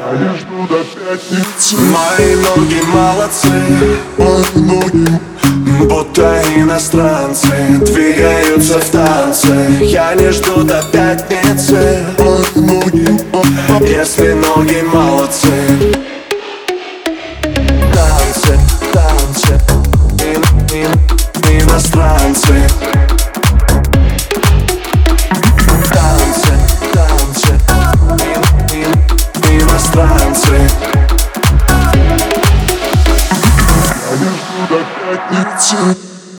Я жду до пятницы. Мои ноги молодцы, Мои ноги, будто иностранцы, двигаются в танце. Я не жду до пятницы, мои ноги, если ноги молодцы. Танцы, танцы, иностранцы. Танцы, танцы, иностранцы. я жду до пятницы.